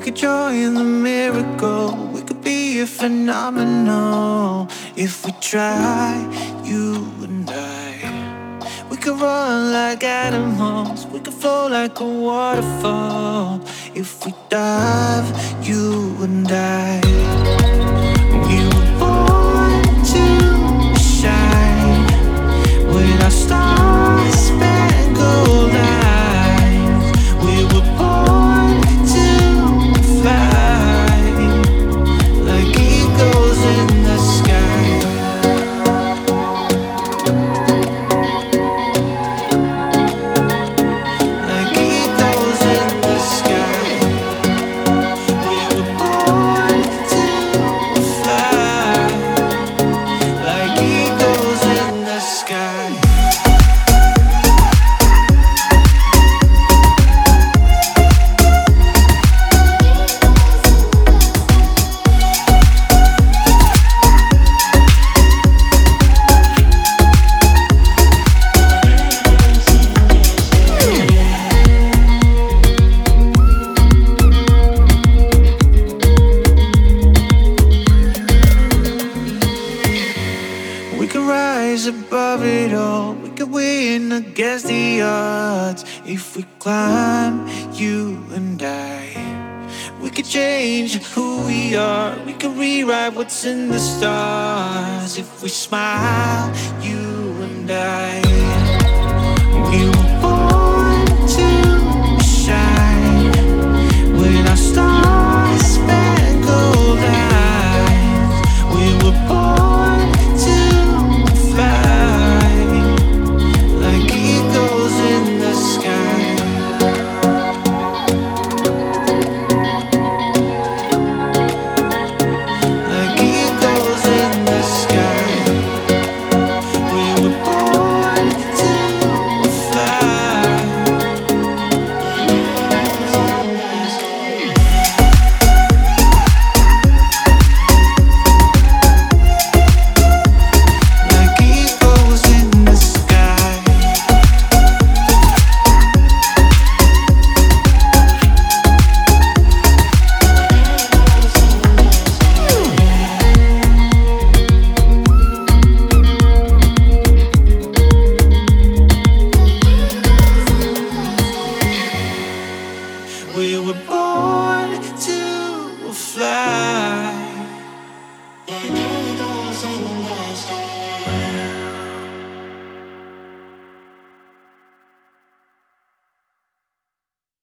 could join the miracle. We could be a phenomenal if we try, you and I. We could run like animals, we could flow like a waterfall if we dive, you and I. We were born to shine with our star-spangled eyes. We were born to fly like eagles in the sky. Like eagles in the sky. We were born to fly like eagles in the sky. We could rise above it all. We could win against the odds if we climb, you and I. We could change who we are. We could rewrite what's in the stars if we smile, you and I.